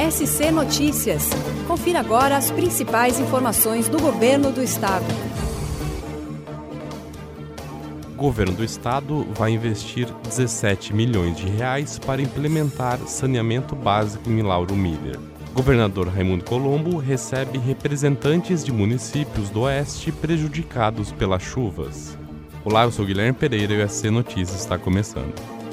SC Notícias. Confira agora as principais informações do Governo do Estado. O Governo do Estado vai investir 17 milhões de reais para implementar saneamento básico em Lauro Miller. O governador Raimundo Colombo recebe representantes de municípios do Oeste prejudicados pelas chuvas. Olá, eu sou Guilherme Pereira e o SC Notícias está começando.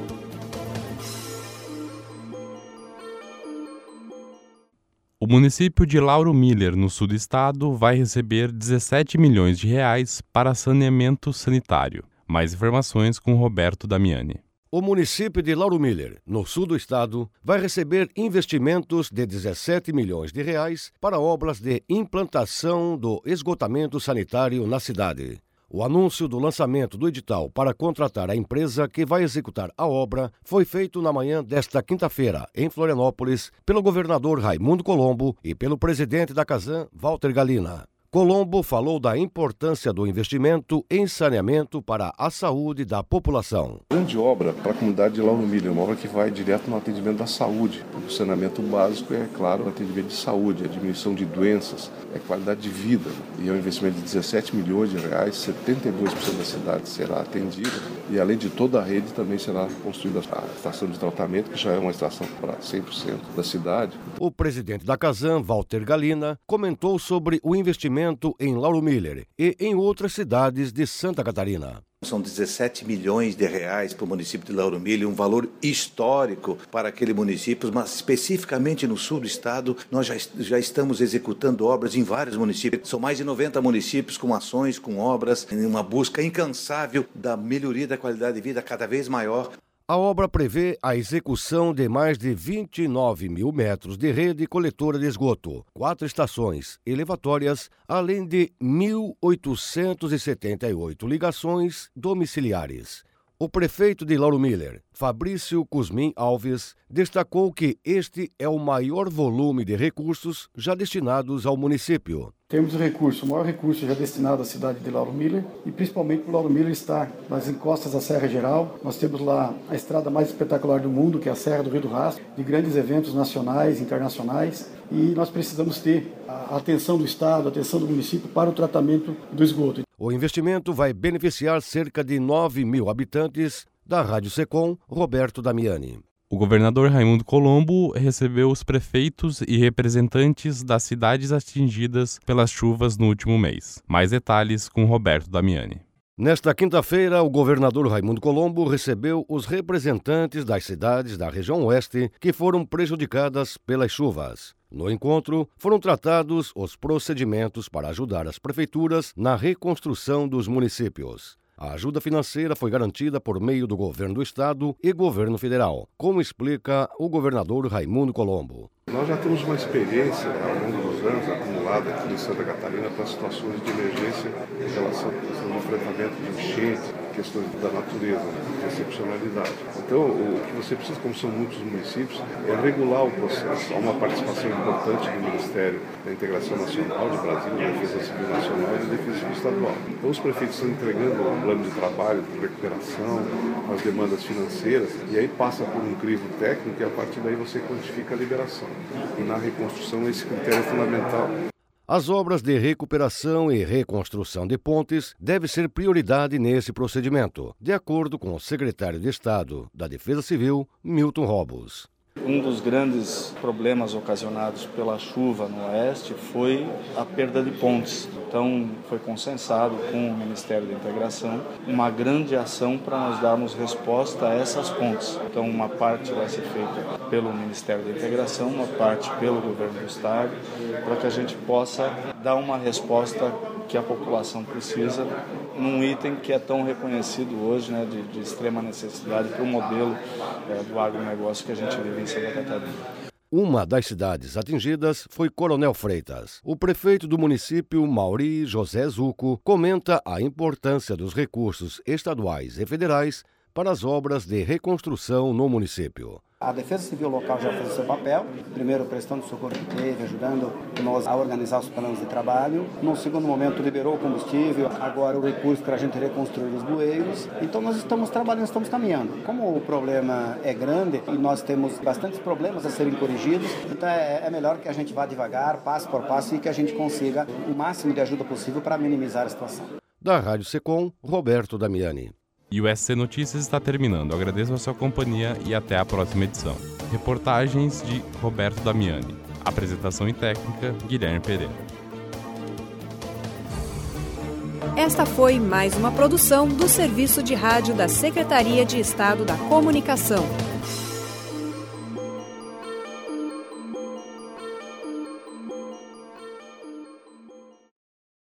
O município de Lauro Miller, no sul do estado, vai receber 17 milhões de reais para saneamento sanitário. Mais informações com Roberto Damiani. O município de Lauro Miller, no sul do estado, vai receber investimentos de 17 milhões de reais para obras de implantação do esgotamento sanitário na cidade. O anúncio do lançamento do edital para contratar a empresa que vai executar a obra foi feito na manhã desta quinta-feira, em Florianópolis, pelo governador Raimundo Colombo e pelo presidente da Casan, Walter Galina. Colombo falou da importância do investimento em saneamento para a saúde da população. Grande obra para a comunidade de Lauro Miller, uma obra que vai direto no atendimento da saúde. O saneamento básico é, claro, o atendimento de saúde, a diminuição de doenças, é qualidade de vida. E é um investimento de 17 milhões de reais, 72% da cidade será atendida. E além de toda a rede também será construída a estação de tratamento, que já é uma estação para 100% da cidade. O presidente da Casan, Walter Galina, comentou sobre o investimento em Lauro Miller e em outras cidades de Santa Catarina. São 17 milhões de reais para o município de Lauro Miller, um valor histórico para aquele município, mas especificamente no sul do estado, nós já estamos executando obras em vários municípios. São mais de 90 municípios com ações, com obras, em uma busca incansável da melhoria da qualidade de vida cada vez maior. A obra prevê a execução de mais de 29 mil metros de rede coletora de esgoto, 4 estações elevatórias, além de 1.878 ligações domiciliares. O prefeito de Lauro Miller, Fabrício Cusmin Alves, destacou que este é o maior volume de recursos já destinados ao município. Temos o maior recurso já destinado à cidade de Lauro Miller e principalmente o Lauro Miller está nas encostas da Serra Geral. Nós temos lá a estrada mais espetacular do mundo, que é a Serra do Rio do Rastro, de grandes eventos nacionais e internacionais, e nós precisamos ter a atenção do Estado, a atenção do município para o tratamento do esgoto. O investimento vai beneficiar cerca de 9 mil habitantes. Da Rádio Secom, Roberto Damiani. O governador Raimundo Colombo recebeu os prefeitos e representantes das cidades atingidas pelas chuvas no último mês. Mais detalhes com Roberto Damiani. Nesta quinta-feira, o governador Raimundo Colombo recebeu os representantes das cidades da região oeste que foram prejudicadas pelas chuvas. No encontro, foram tratados os procedimentos para ajudar as prefeituras na reconstrução dos municípios. A ajuda financeira foi garantida por meio do governo do estado e governo federal, como explica o governador Raimundo Colombo. Nós já temos uma experiência ao longo dos anos acumulada aqui em Santa Catarina para situações de emergência em relação ao enfrentamento de enchente, questões da natureza, de excepcionalidade. Então, o que você precisa, como são muitos municípios, é regular o processo. Há uma participação importante do Ministério da Integração Nacional de Brasil, da Defesa Civil Nacional e da Defesa Civil Estadual. Então, os prefeitos estão entregando um plano de trabalho, de recuperação, as demandas financeiras, e aí passa por um crivo técnico e a partir daí você quantifica a liberação. E na reconstrução esse critério é fundamental. As obras de recuperação e reconstrução de pontes devem ser prioridade nesse procedimento, de acordo com o secretário de Estado da Defesa Civil, Milton Robles. Um dos grandes problemas ocasionados pela chuva no oeste foi a perda de pontes. Então, foi consensado com o Ministério da Integração uma grande ação para nós darmos resposta a essas pontes. Então, uma parte vai ser feita pelo Ministério da Integração, uma parte pelo Governo do Estado, para que a gente possa dar uma resposta que a população precisa num item que é tão reconhecido hoje, né, de extrema necessidade para o modelo do agronegócio que a gente vive em Santa Catarina. Uma das cidades atingidas foi Coronel Freitas. O prefeito do município, Mauri José Zucco, comenta a importância dos recursos estaduais e federais para as obras de reconstrução no município. A Defesa Civil local já fez o seu papel, primeiro prestando socorro que teve, ajudando nós a organizar os planos de trabalho. No segundo momento liberou o combustível, agora o recurso para a gente reconstruir os bueiros. Então nós estamos trabalhando, estamos caminhando. Como o problema é grande e nós temos bastantes problemas a serem corrigidos, então é melhor que a gente vá devagar, passo por passo, e que a gente consiga o máximo de ajuda possível para minimizar a situação. Da Rádio Secom, Roberto Damiani. E o SC Notícias está terminando. Eu agradeço a sua companhia e até a próxima edição. Reportagens de Roberto Damiani. Apresentação e técnica, Guilherme Pereira. Esta foi mais uma produção do Serviço de Rádio da Secretaria de Estado da Comunicação.